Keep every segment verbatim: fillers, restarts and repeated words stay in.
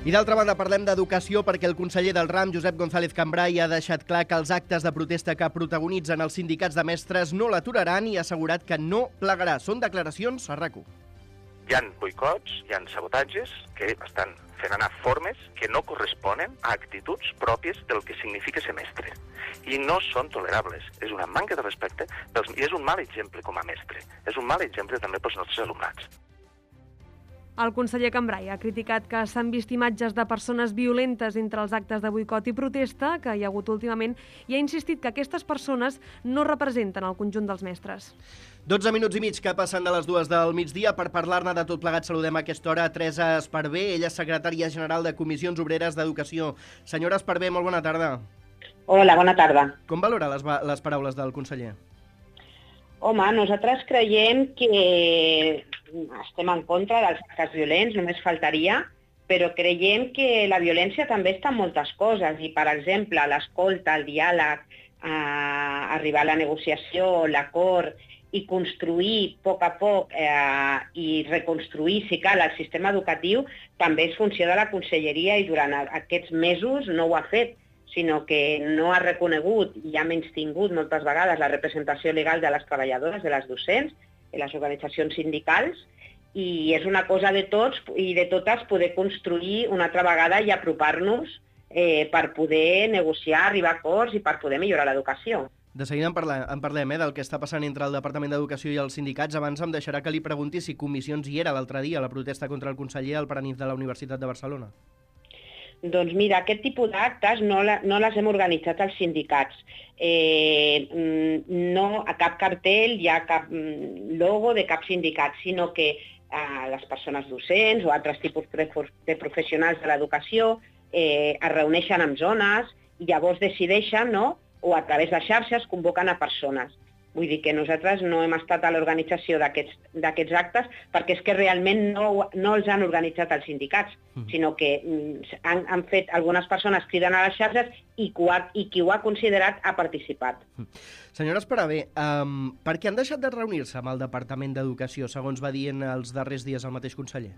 I d'altra banda parlem d'educació perquè el conseller del RAM, Josep González Cambray, ha deixat clar que els actes de protesta que protagonitzen els sindicats de mestres no l'aturaran i ha assegurat que no plegarà. Són declaracions a RAC u. Hi ha boicots, hi ha sabotatges que estan fent anar formes que no corresponen a actituds pròpies del que significa ser mestre. I no són tolerables. És una manca de respecte dels... i és un mal exemple com a mestre. És un mal exemple també pels nostres alumnats. El conseller Cambray ha criticat que s'han vist imatges de persones violentes entre els actes de boicot i protesta que hi ha hagut últimament i ha insistit que aquestes persones no representen el conjunt dels mestres. dotze minuts i mig que passen de les dues del migdia. Per parlar-ne de tot plegat saludem a aquesta hora a Teresa Esparvé. Ella és secretària general de Comissions Obreres d'Educació. Senyora Esparvé, molt bona tarda. Hola, bona tarda. Com valora les, les paraules del conseller? Home, nosaltres creiem que estem en contra dels actes violents, només faltaria, però creiem que la violència també està en moltes coses i, per exemple, l'escolta, el diàleg, eh, arribar a la negociació, l'acord i construir a poc a poc eh, i reconstruir, si cal, el sistema educatiu també és funció de la conselleria i durant aquests mesos no ho ha fet, sinó que no ha reconegut i ha menystingut moltes vegades la representació legal de les treballadores, de les docents, de les organitzacions sindicals, i és una cosa de tots i de totes poder construir una altra vegada i apropar-nos eh, per poder negociar, arribar a acords i per poder millorar l'educació. De seguida en parlem, en parlem eh, del que està passant entre el Departament d'Educació i els sindicats. Abans em deixarà que li pregunti si Comissions hi era l'altre dia a la protesta contra el conseller al Paranif de la Universitat de Barcelona. Doncs mira, aquest tipus d'actes no, la, no les hem organitzat els sindicats. Eh, no a cap cartell hi ha cap logo de cap sindicat, sinó que eh, les persones docents o altres tipus de professionals de l'educació eh, es reuneixen en zones i llavors decideixen, no?, o a través de xarxes convoquen a persones. Vull dir que nosaltres no hem estat a l'organització d'aquests actes perquè és que realment no, no els han organitzat els sindicats, mm. sinó que han, han fet algunes persones criden a les xarxes i, ha, i qui ho ha considerat ha participat. Mm. Senyora Esparvé, um, per què han deixat de reunir-se amb el Departament d'Educació, segons va dient els darrers dies el mateix conseller?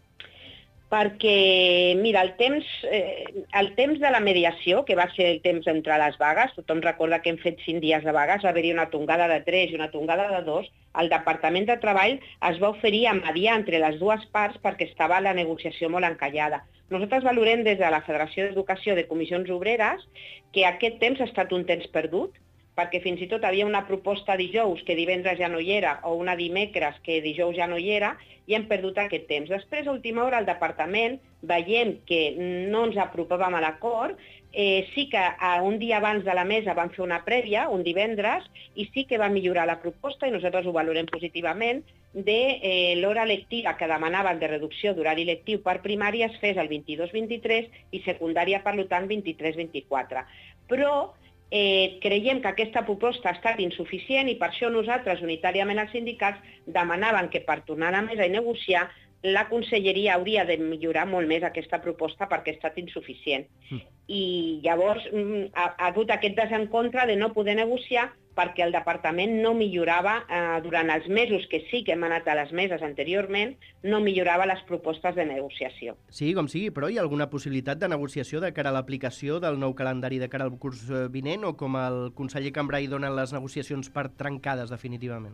Perquè, mira, el temps, eh, el temps de la mediació, que va ser el temps entre les vagues, tothom recorda que hem fet cinc dies de vagues, va haver-hi una tongada de tres i una tongada de dos, el Departament de Treball es va oferir a mediar entre les dues parts perquè estava la negociació molt encallada. Nosaltres valorem des de la Federació d'Educació de Comissions Obreres que aquest temps ha estat un temps perdut, perquè fins i tot havia una proposta dijous que divendres ja no hi era, o una dimecres que dijous ja no hi era, i hem perdut aquest temps. Després, a última hora, el departament, veiem que no ens apropàvem a l'acord, eh, sí que eh, un dia abans de la mesa vam fer una prèvia, un divendres, i sí que va millorar la proposta, i nosaltres ho valorem positivament, de eh, l'hora lectiva que demanaven de reducció d'horari lectiu per primària es fes el vint-i-dos vint-i-tres i secundària, per tant, vint-i-tres vint-i-quatre. Però Eh, creiem que aquesta proposta ha estat insuficient i per això nosaltres, unitàriament els sindicats, demanaven que per tornar a la mesa i negociar la conselleria hauria de millorar molt més aquesta proposta perquè ha estat insuficient. Mm. I llavors ha, ha hagut aquest desencontre de no poder negociar perquè el departament no millorava, eh, durant els mesos que sí que hem anat a les meses anteriorment, no millorava les propostes de negociació. Sí, com sigui, però hi ha alguna possibilitat de negociació de cara a l'aplicació del nou calendari de cara al curs vinent o com el conseller Cambray dona les negociacions per trencades definitivament?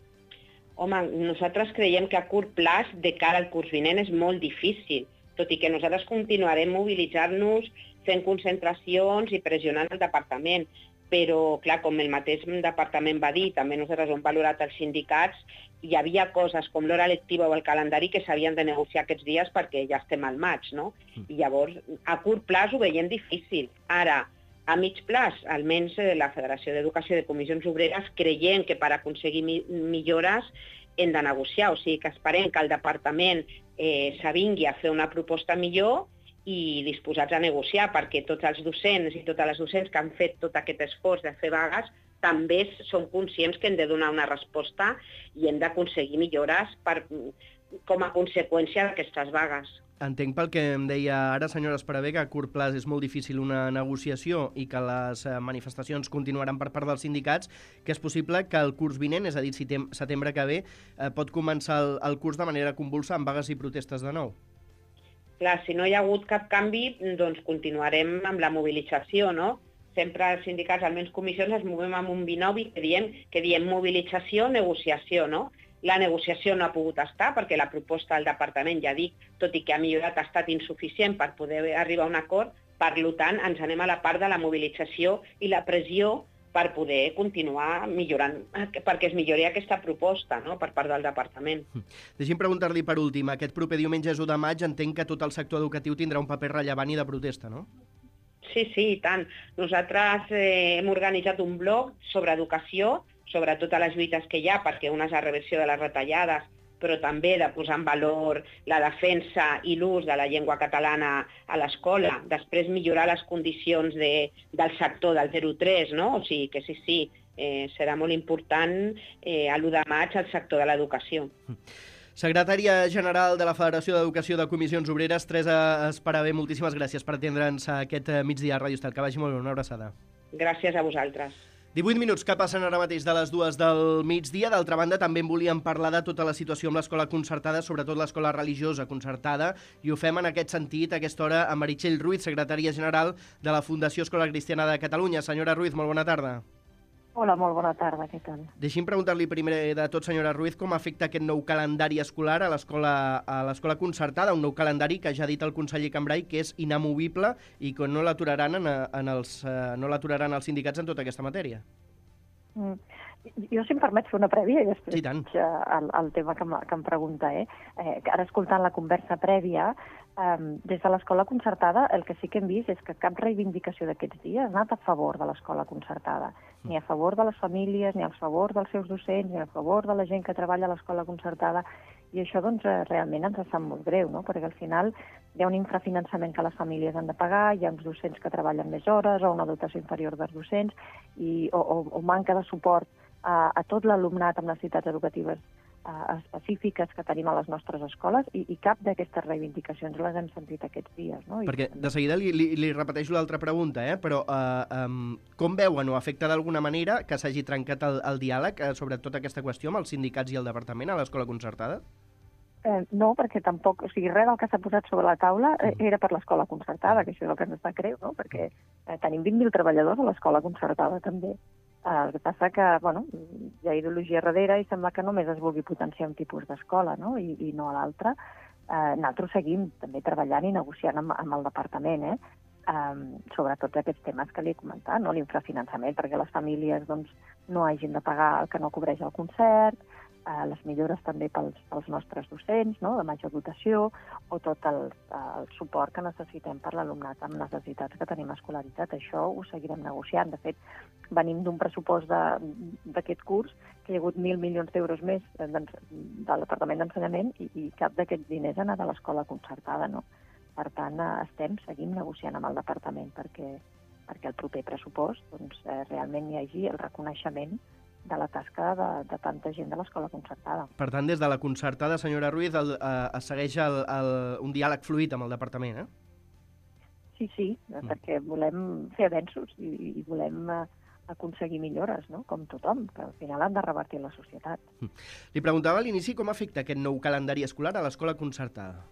Home, nosaltres creiem que a curt plaç de cara al curs vinent és molt difícil, tot i que nosaltres continuarem mobilitzant-nos, fent concentracions i pressionant el departament. Però, clar, com el mateix departament va dir, també nosaltres ho hem valorat els sindicats, hi havia coses com l'hora lectiva o el calendari que s'havien de negociar aquests dies perquè ja estem al maig, no? I llavors, a curt plaç ho veiem difícil. Ara, a mig plaç, almenys la Federació d'Educació de Comissions Obreres creiem que per aconseguir mi millores hem de negociar, o sigui que esperem que el departament eh, s'avingui a fer una proposta millor i disposats a negociar, perquè tots els docents i totes les docents que han fet tot aquest esforç de fer vagues també són conscients que hem de donar una resposta i hem d'aconseguir millores per, com a conseqüència d'aquestes vagues. Entenc pel que em deia ara, senyora Esparvé, que a curt plaç és molt difícil una negociació i que les manifestacions continuaran per part dels sindicats, que és possible que el curs vinent, és a dir, setembre que ve, pot començar el, el curs de manera convulsa amb vagues i protestes de nou. Clar, si no hi ha hagut cap canvi, doncs continuarem amb la mobilització, no? Sempre els sindicats, almenys comissions, es movem amb un binomi que diem, que diem mobilització, negociació, no? La negociació no ha pogut estar perquè la proposta del departament, ja dic, tot i que ha millorat, ha estat insuficient per poder arribar a un acord. Per tant, ens anem a la part de la mobilització i la pressió per poder continuar millorant, perquè es millori aquesta proposta, no?, per part del departament. Deixi'm preguntar-li per últim, aquest proper diumenge u de maig entenc que tot el sector educatiu tindrà un paper rellevant i de protesta, no? Sí, sí, i tant. Nosaltres eh, hem organitzat un blog sobre educació, sobre totes les lluites que hi ha, perquè una és la reversió de les retallades, però també de posar en valor la defensa i l'ús de la llengua catalana a l'escola, després millorar les condicions de, del sector del zero tres, no? O sigui que sí, sí, eh, serà molt important eh, l'u de maig al sector de l'educació. Secretària General de la Federació d'Educació de Comissions Obreres, Teresa Esparavé, moltíssimes gràcies per atendre'ns aquest migdia a Ràdio Estat. Que vagi molt bé, una abraçada. Gràcies a vosaltres. divuit minuts que passen ara mateix de les dues del migdia. D'altra banda, també en volíem parlar de tota la situació amb l'escola concertada, sobretot l'escola religiosa concertada, i ho fem en aquest sentit a aquesta hora amb Meritxell Ruiz, secretària general de la Fundació Escola Cristiana de Catalunya. Senyora Ruiz, molt bona tarda. Hola, molt bona tarda, què tal? Deixi'm preguntar-li primer de tot, senyora Ruiz, com afecta aquest nou calendari escolar a l'escola a l'escola concertada, un nou calendari que ja ha dit el conseller Cambray que és inamovible i que no l'aturaran en, en els, no l'aturaran els sindicats en tota aquesta matèria. Mm. Jo, si em permet, fer una prèvia i després sí, tant. El, el tema que, que em pregunta. Eh? Eh, ara, escoltant la conversa prèvia, eh, des de l'escola concertada el que sí que hem vist és que cap reivindicació d'aquests dies ha anat a favor de l'escola concertada, mm. ni a favor de les famílies, ni a favor dels seus docents, ni a favor de la gent que treballa a l'escola concertada, i això doncs, realment ens sap molt greu, no? Perquè al final hi ha un infrafinançament que les famílies han de pagar, hi ha uns docents que treballen més hores o una dotació inferior dels docents, i, o, o, o manca de suport a, a tot l'alumnat amb necessitats educatives uh, específiques que tenim a les nostres escoles, i, i cap d'aquestes reivindicacions les hem sentit aquests dies. No? I... Perquè de seguida li, li, li repeteixo l'altra pregunta, eh? però uh, um, com veuen o afecta d'alguna manera que s'hagi trencat el, el diàleg uh, sobre tota aquesta qüestió amb els sindicats i el departament a l'escola concertada? Eh, no, perquè tampoc, o sigui, res del que s'ha posat sobre la taula eh, era per l'escola concertada, que això és el que ens està greu, no? Perquè eh, tenim vint mil treballadors a l'escola concertada també. Eh, el que passa que, bueno, hi ha ideologia darrere i sembla que només es vulgui potenciar un tipus d'escola, no? I, i no a l'altre. Eh, nosaltres seguim també treballant i negociant amb, amb el departament, eh? Um, sobre tots aquests temes que li he comentat, no? L'infrafinançament, perquè les famílies doncs, no hagin de pagar el que no cobreix el concert, uh, les millores també pels, pels nostres docents, no? De major dotació, o tot el, el suport que necessitem per l'alumnat amb necessitats que tenim escolaritzat. Això ho seguirem negociant. De fet, venim d'un pressupost d'aquest curs que hi ha hagut mil milions d'euros més del Departament d'Ensenyament i, i cap d'aquests diners ha anat a l'escola concertada, no? Per tant, estem, seguim negociant amb el departament perquè, perquè el proper pressupost doncs, eh, realment hi hagi el reconeixement de la tasca de, de tanta gent de l'escola concertada. Per tant, des de la concertada, senyora Ruiz, el, eh, es segueix el, el, un diàleg fluid amb el departament, eh? Sí, sí, mm. perquè volem fer avenços i, i volem eh, aconseguir millores, no? Com tothom, que al final han de revertir la societat. Mm. Li preguntava a l'inici com afecta aquest nou calendari escolar a l'escola concertada.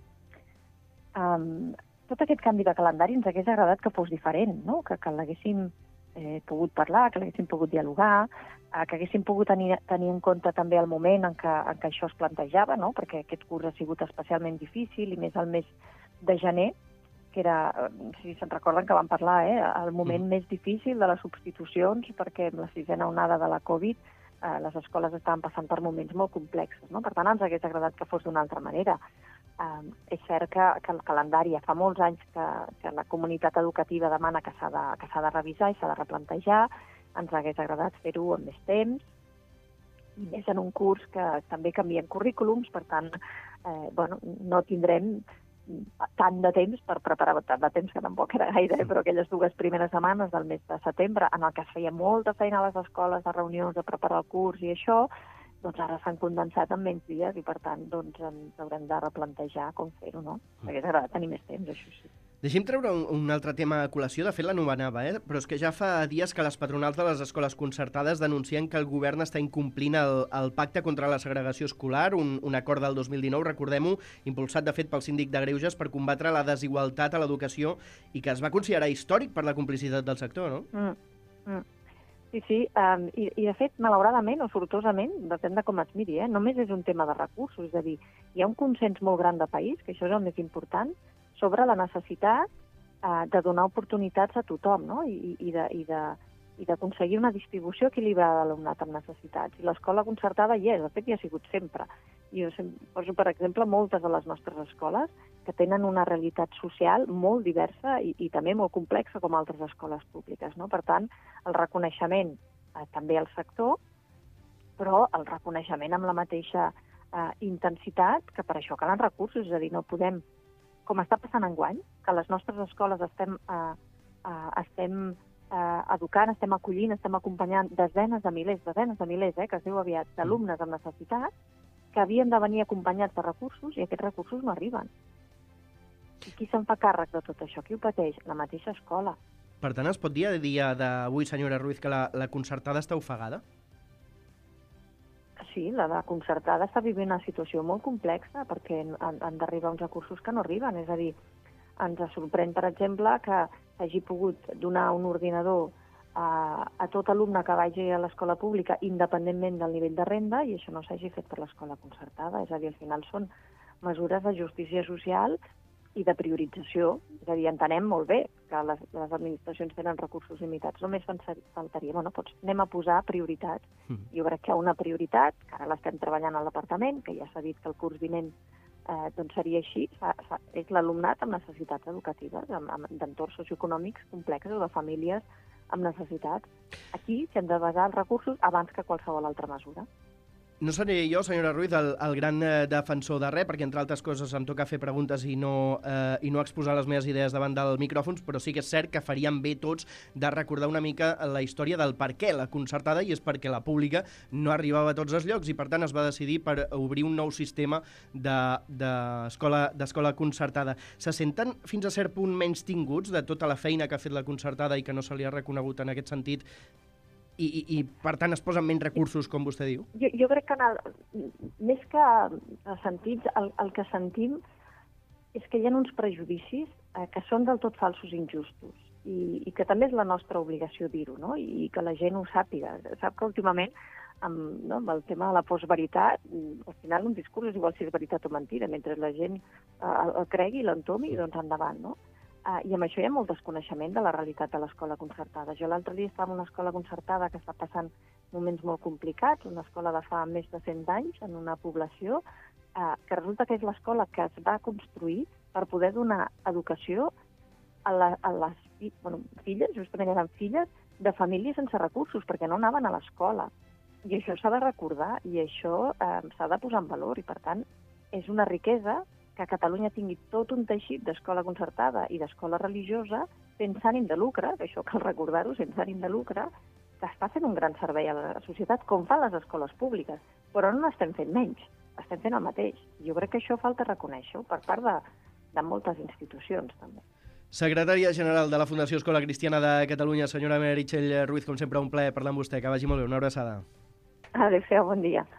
Um, tot aquest canvi de calendari ens hagués agradat que fos diferent, no? que, que l'haguéssim eh, pogut parlar, que l'haguéssim pogut dialogar, eh, que haguéssim pogut tenir, tenir en compte també el moment en què, en què això es plantejava, no? Perquè aquest curs ha sigut especialment difícil, i més al mes de gener, que era, si se'n recorden que vam parlar, eh, el moment mm. més difícil de les substitucions, perquè amb la sisena onada de la Covid eh, les escoles estaven passant per moments molt complexos, no? Per tant, ens hagués agradat que fos d'una altra manera. Um, és cert que, que el calendari ja fa molts anys que, que la comunitat educativa demana que s'ha de, que s'ha de revisar i s'ha de replantejar. Ens hagués agradat fer-ho amb més temps, i més en un curs que també canvien currículums, per tant, eh, bueno, no tindrem tant de temps per preparar, tant de temps que tampoc era gaire, eh, però aquelles dues primeres setmanes del mes de setembre, en el que es feia molta feina a les escoles, de reunions, de preparar el curs i això, doncs ara s'han condensat en menys dies i, per tant, doncs, ens haurem de replantejar com fer-ho, no? Hauria agradat tenir més temps, això sí. Deixi'm treure un, un altre tema a col·lació, de fet l'anomenava, eh? Però és que ja fa dies que les patronals de les escoles concertades denuncien que el govern està incomplint el, el pacte contra la segregació escolar, un, un acord del dos mil dinou, recordem-ho, impulsat de fet pel síndic de Greuges per combatre la desigualtat a l'educació i que es va considerar històric per la complicitat del sector, no? Mm, mm. Sí, sí, um, i, i de fet, malauradament o sortosament, depèn de com es miri, eh? Només és un tema de recursos, és a dir, hi ha un consens molt gran de país, que això és el més important, sobre la necessitat uh, de donar oportunitats a tothom, no? I, i, de, i, de, i d'aconseguir una distribució equilibrada d'alumnat amb necessitats. I l'escola concertada hi és, de fet hi ha sigut sempre. Jo poso, per exemple, moltes de les nostres escoles que tenen una realitat social molt diversa i, i també molt complexa com altres escoles públiques, no? Per tant, el reconeixement eh, també al sector, però el reconeixement amb la mateixa eh, intensitat, que per això calen recursos, és a dir, no podem, com està passant enguany, que a les nostres escoles estem, eh, eh, estem eh, educant, estem acollint, estem acompanyant desenes de milers, desenes de milers, eh, que es diu aviat, d'alumnes amb necessitat, que havien de venir acompanyats de recursos i aquests recursos no arriben. I qui se'n fa càrrec de tot això? Qui ho pateix? La mateixa escola. Per tant, es pot dir a dia d'avui, senyora Ruiz, que la, la concertada està ofegada? Sí, la de concertada està vivint una situació molt complexa perquè han, han d'arribar uns recursos que no arriben. És a dir, ens sorprèn, per exemple, que s'hagi pogut donar un ordinador a, a tot alumne que vagi a l'escola pública independentment del nivell de renda i això no s'hagi fet per l'escola concertada. És a dir, al final són mesures de justícia social i de priorització. És a dir, entenem molt bé que les, les administracions tenen recursos limitats. Només faltaria, bueno, doncs anem a posar prioritats. Mm. Jo crec que hi ha una prioritat, que ara l'estem treballant al departament, que ja s'ha dit que el curs vinent eh, doncs seria així, fa, fa, és l'alumnat amb necessitats educatives, amb, amb, d'entorns socioeconòmics complexos o de famílies amb necessitats. Aquí s'han de basar els recursos abans que qualsevol altra mesura. No seré jo, senyora Ruiz, el, el gran eh, defensor de res, perquè entre altres coses em toca fer preguntes i no, eh, i no exposar les meves idees davant del micròfons, però sí que és cert que faríem bé tots de recordar una mica la història del per què la concertada, i és perquè la pública no arribava a tots els llocs i per tant es va decidir per obrir un nou sistema d'escola de, d'escola concertada. Se senten fins a cert punt menys tinguts de tota la feina que ha fet la concertada i que no se li ha reconegut en aquest sentit? I, i, i per tant es posen menys recursos, com vostè diu? Jo, jo crec que en el, més que sentits, el, el que sentim és que hi ha uns prejudicis eh, que són del tot falsos i injustos i, i que també és la nostra obligació dir-ho, no? I que la gent ho sàpiga. Sap que últimament amb, no, amb el tema de la postveritat, al final un discurs és igual si és veritat o mentida, mentre la gent eh, el, el cregui i l'entomi, doncs endavant, no? Uh, I amb això hi ha molt desconeixement de la realitat de l'escola concertada. Jo l'altre dia estava en una escola concertada que està passant moments molt complicats, una escola de fa més de cent anys, en una població, uh, que resulta que és l'escola que es va construir per poder donar educació a, la, a les bueno, filles, justament eren filles, de famílies sense recursos, perquè no anaven a l'escola. I això s'ha de recordar, i això uh, s'ha de posar en valor, i per tant és una riquesa que Catalunya tingui tot un teixit d'escola concertada i d'escola religiosa sense ànim de lucre, que això cal recordar-ho, sense ànim de lucre, que està fent un gran servei a la societat, com fan les escoles públiques. Però no n'estem fent menys, estem fent el mateix. Jo crec que això falta reconèixer-ho per part de, de moltes institucions, també. Secretària General de la Fundació Escola Cristiana de Catalunya, senyora Meritxell Ruiz, com sempre, un plaer parlar amb vostè. Que vagi molt bé, una abraçada. Adéu-siau, bon dia.